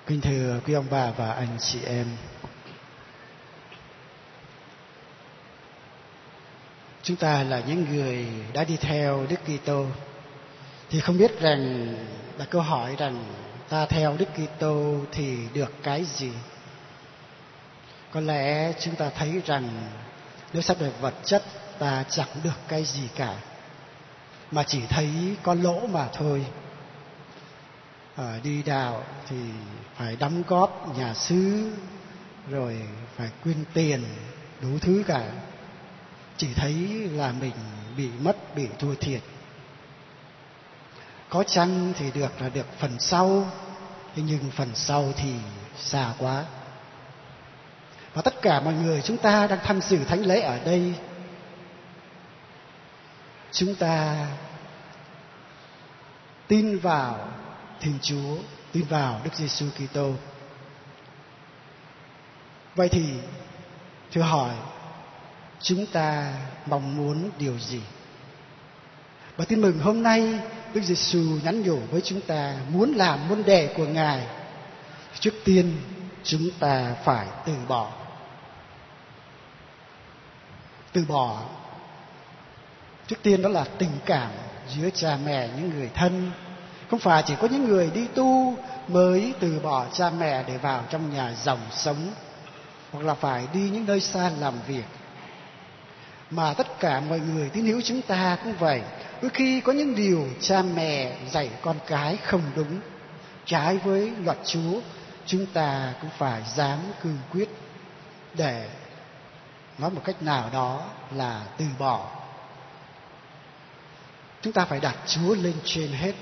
Kính thưa quý ông bà và anh chị em, chúng ta là những người đã đi theo Đức Kitô thì không biết rằng đặt câu hỏi rằng ta theo Đức Kitô thì được cái gì? Có lẽ chúng ta thấy rằng nếu xét về vật chất ta chẳng được cái gì cả, mà chỉ thấy có lỗ mà thôi. Đi đạo thì phải đóng góp nhà xứ, rồi phải quyên tiền, đủ thứ cả. Chỉ thấy là mình bị mất, bị thua thiệt. Có chăng thì được phần sau, nhưng phần sau thì xa quá. Và tất cả mọi người chúng ta đang tham dự thánh lễ ở đây, chúng ta tin vào Thiên Chúa, tin vào Đức Giêsu Kitô. Vậy thì thưa hỏi, chúng ta mong muốn điều gì? Và tin mừng hôm nay Đức Giêsu nhắn nhủ với chúng ta muốn làm môn đệ của Ngài, trước tiên chúng ta phải từ bỏ. Từ bỏ trước tiên đó là tình cảm giữa cha mẹ, những người thân. Không phải chỉ có những người đi tu mới từ bỏ cha mẹ để vào trong nhà dòng sống, hoặc là phải đi những nơi xa làm việc, mà tất cả mọi người tín hữu chúng ta cũng vậy. Đôi khi có những điều cha mẹ dạy con cái không đúng, trái với luật Chúa, chúng ta cũng phải dám cương quyết để nói một cách nào đó là từ bỏ. Chúng ta phải đặt Chúa lên trên hết.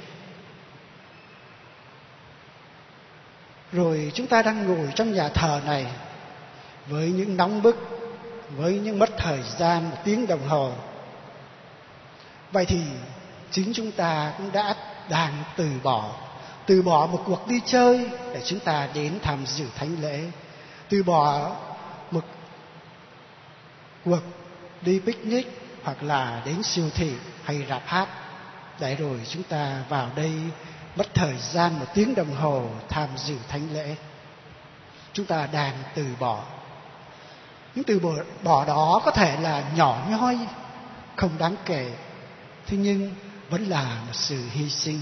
Rồi chúng ta đang ngồi trong nhà thờ này với những nóng bức, với những mất thời gian 1 tiếng đồng hồ. Vậy thì chính chúng ta cũng đang từ bỏ một cuộc đi chơi để chúng ta đến tham dự thánh lễ, từ bỏ một cuộc đi picnic hoặc là đến siêu thị hay rạp hát để rồi chúng ta vào đây mất thời gian 1 tiếng đồng hồ tham dự thánh lễ. Chúng ta đang từ bỏ. Những từ bỏ đó có thể là nhỏ nhoi, không đáng kể, thế nhưng vẫn là một sự hy sinh.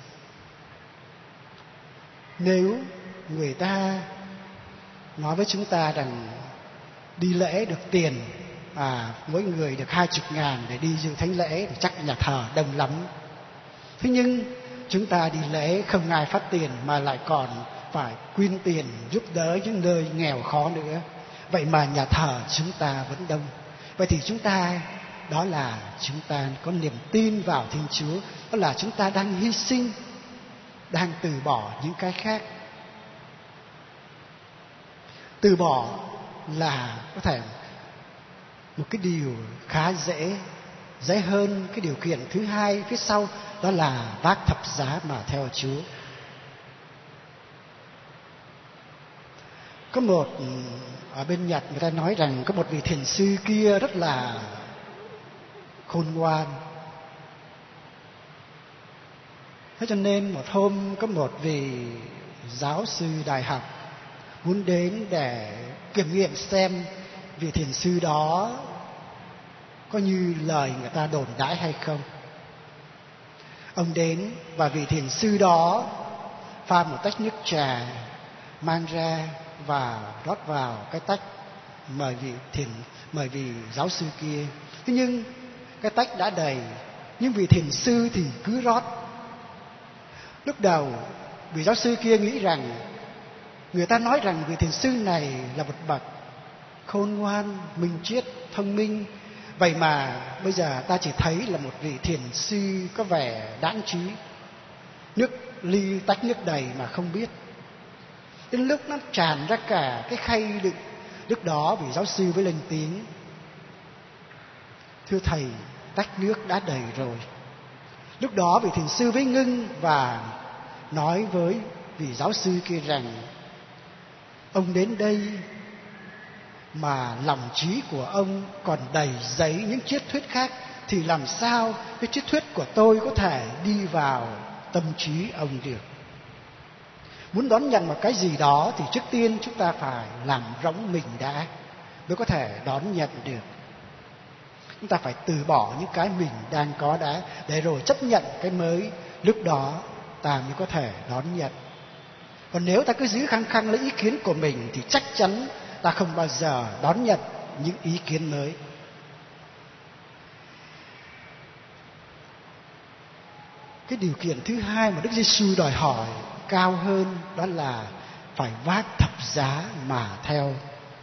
Nếu người ta nói với chúng ta rằng đi lễ được tiền, mỗi người được 20.000 để đi dự thánh lễ, thì chắc nhà thờ đông lắm. Thế nhưng chúng ta đi lễ không ai phát tiền, mà lại còn phải quyên tiền giúp đỡ những nơi nghèo khó nữa. Vậy mà nhà thờ chúng ta vẫn đông. Vậy thì đó là chúng ta có niềm tin vào Thiên Chúa, đó là chúng ta đang hy sinh, đang từ bỏ những cái khác. Từ bỏ là có thể một cái điều khá dễ hơn. Cái điều kiện thứ hai phía sau đó là vác thập giá mà theo Chúa. Có một ở bên Nhật người ta nói rằng có một vị thiền sư kia rất là khôn ngoan. Thế cho nên một hôm có một vị giáo sư đại học muốn đến để kiểm nghiệm xem vị thiền sư đó có như lời người ta đồn đãi hay không. Ông đến và vị thiền sư đó pha một tách nước trà, mang ra và rót vào cái tách, mời vị giáo sư kia. Thế nhưng cái tách đã đầy, nhưng vị thiền sư thì cứ rót. Lúc đầu vị giáo sư kia nghĩ rằng người ta nói rằng vị thiền sư này là một bậc khôn ngoan, minh triết, thông minh. Vậy mà bây giờ ta chỉ thấy là một vị thiền sư có vẻ đãng trí, tách nước đầy mà không biết. Đến lúc nó tràn ra cả cái khay đựng, lúc đó vị giáo sư mới lên tiếng: "Thưa thầy, tách nước đã đầy rồi." Lúc đó vị thiền sư mới ngưng và nói với vị giáo sư kia rằng: "Ông đến đây mà lòng trí của ông còn đầy giấy những triết thuyết khác, thì làm sao cái triết thuyết của tôi có thể đi vào tâm trí ông được?" Muốn đón nhận một cái gì đó thì trước tiên chúng ta phải làm rỗng mình đã mới có thể đón nhận được. Chúng ta phải từ bỏ những cái mình đang có đã, để rồi chấp nhận cái mới. Lúc đó ta mới có thể đón nhận. Còn nếu ta cứ giữ khăng khăng lấy ý kiến của mình thì chắc chắn ta không bao giờ đón nhận những ý kiến mới. Cái điều kiện thứ hai mà Đức Giêsu đòi hỏi cao hơn, đó là phải vác thập giá mà theo.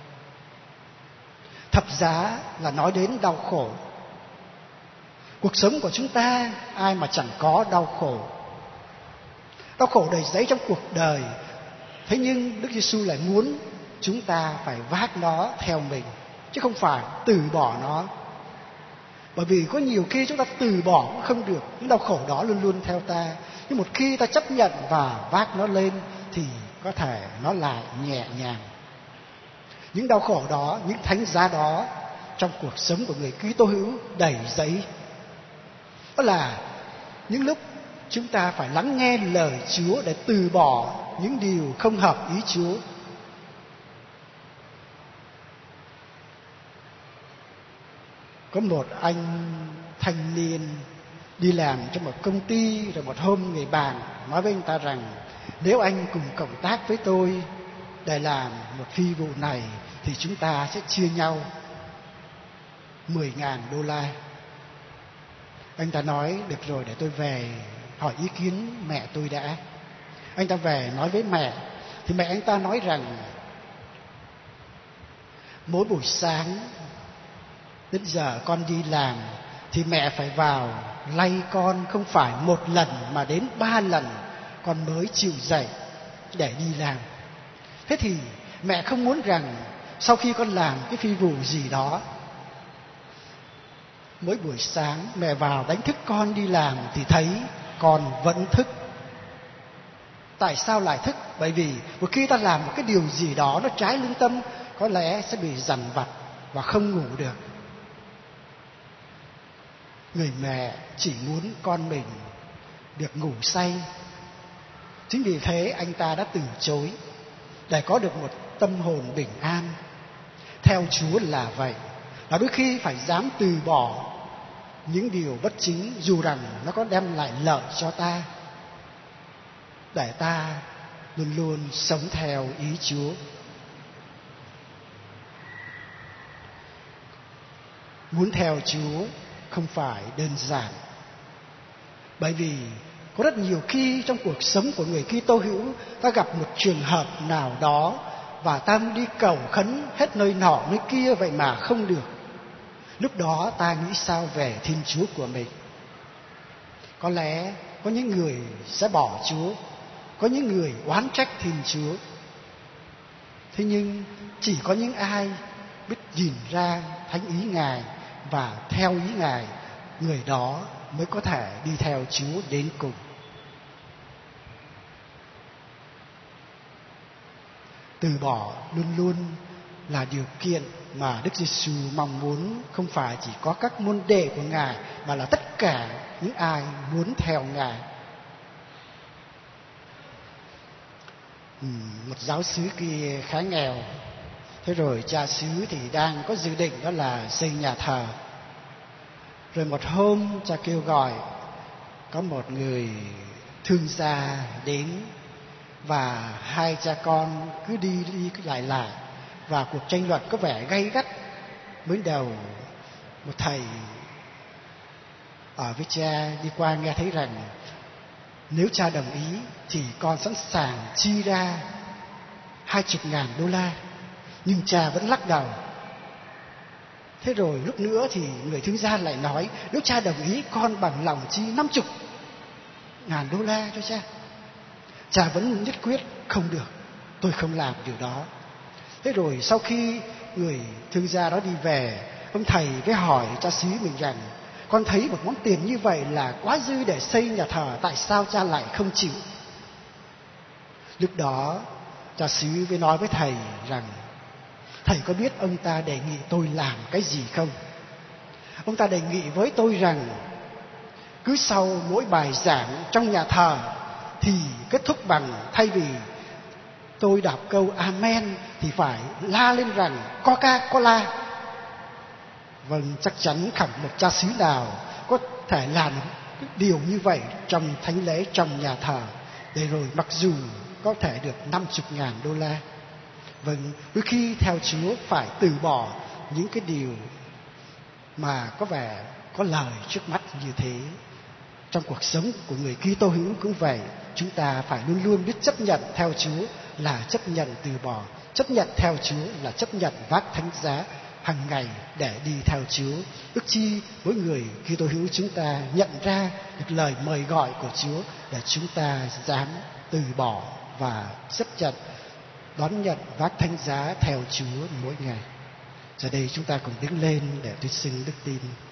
Thập giá là nói đến đau khổ. Cuộc sống của chúng ta ai mà chẳng có đau khổ. Đau khổ đầy dẫy trong cuộc đời. Thế nhưng Đức Giêsu lại muốn chúng ta phải vác nó theo mình, chứ không phải từ bỏ nó. Bởi vì có nhiều khi chúng ta từ bỏ cũng không được, những đau khổ đó luôn luôn theo ta. Nhưng một khi ta chấp nhận và vác nó lên thì có thể nó lại nhẹ nhàng. Những đau khổ đó, những thánh giá đó trong cuộc sống của người Kitô hữu đầy dẫy. Đó là những lúc chúng ta phải lắng nghe lời Chúa để từ bỏ những điều không hợp ý Chúa. Có một anh thanh niên đi làm trong một công ty, rồi một hôm người bạn nói với anh ta rằng nếu anh cùng cộng tác với tôi để làm một phi vụ này thì chúng ta sẽ chia nhau $10,000. Anh ta nói được rồi, để tôi về hỏi ý kiến mẹ tôi đã. Anh ta về nói với mẹ thì mẹ anh ta nói rằng mỗi buổi sáng đến giờ con đi làm thì mẹ phải vào lay con không phải 1 lần mà đến 3 lần con mới chịu dậy để đi làm. Thế thì mẹ không muốn rằng sau khi con làm cái phi vụ gì đó, mỗi buổi sáng mẹ vào đánh thức con đi làm thì thấy con vẫn thức. Tại sao lại thức? Bởi vì một khi ta làm một cái điều gì đó nó trái lương tâm, có lẽ sẽ bị dằn vặt và không ngủ được. Người mẹ chỉ muốn con mình được ngủ say. Chính vì thế anh ta đã từ chối để có được một tâm hồn bình an. Theo Chúa là vậy, là đôi khi phải dám từ bỏ những điều bất chính dù rằng nó có đem lại lợi cho ta, để ta luôn luôn sống theo ý Chúa. Muốn theo Chúa không phải đơn giản, bởi vì có rất nhiều khi trong cuộc sống của người Kitô hữu ta gặp một trường hợp nào đó và ta đi cầu khấn hết nơi nọ nơi kia vậy mà không được. Lúc đó ta nghĩ sao về Thiên Chúa của mình? Có lẽ có những người sẽ bỏ Chúa, có những người oán trách Thiên Chúa. Thế nhưng chỉ có những ai biết nhìn ra thánh ý Ngài và theo ý Ngài, người đó mới có thể đi theo Chúa đến cùng. Từ bỏ luôn luôn là điều kiện mà Đức Giêsu mong muốn, không phải chỉ có các môn đệ của Ngài mà là tất cả những ai muốn theo Ngài. Một giáo xứ kia khá nghèo. Thế rồi cha xứ thì đang có dự định đó là xây nhà thờ. Rồi một hôm cha kêu gọi có một người thương gia đến, và hai cha con cứ đi lại, và cuộc tranh luận có vẻ gay gắt. Mới đầu một thầy ở với cha đi qua nghe thấy rằng nếu cha đồng ý thì con sẵn sàng chi ra $20,000, nhưng cha vẫn lắc đầu. Thế rồi lúc nữa thì người thương gia lại nói nếu cha đồng ý con bằng lòng chi $50,000 cho cha. Cha vẫn nhất quyết không được, tôi không làm điều đó. Thế rồi sau khi người thương gia đó đi về, ông thầy mới hỏi cha xứ mình rằng con thấy một món tiền như vậy là quá dư để xây nhà thờ, tại sao cha lại không chịu? Lúc đó cha xứ mới nói với thầy rằng thầy có biết ông ta đề nghị tôi làm cái gì không? Ông ta đề nghị với tôi rằng cứ sau mỗi bài giảng trong nhà thờ thì kết thúc bằng, thay vì tôi đọc câu amen thì phải la lên rằng Coca-Cola. Vâng, chắc chắn không một cha xứ nào có thể làm điều như vậy trong thánh lễ, trong nhà thờ, để rồi mặc dù có thể được $50,000. Vâng, đôi khi theo Chúa phải từ bỏ những cái điều mà có vẻ có lời trước mắt như thế. Trong cuộc sống của người Kitô hữu cũng vậy, chúng ta phải luôn luôn biết chấp nhận theo Chúa là chấp nhận từ bỏ, chấp nhận theo Chúa là chấp nhận vác thánh giá hàng ngày để đi theo Chúa. Ước chi mỗi người Kitô hữu chúng ta nhận ra được lời mời gọi của Chúa để chúng ta dám từ bỏ và chấp nhận đón nhận vác thánh giá theo Chúa mỗi ngày. Giờ đây chúng ta cùng đứng lên để tuyên xưng đức tin.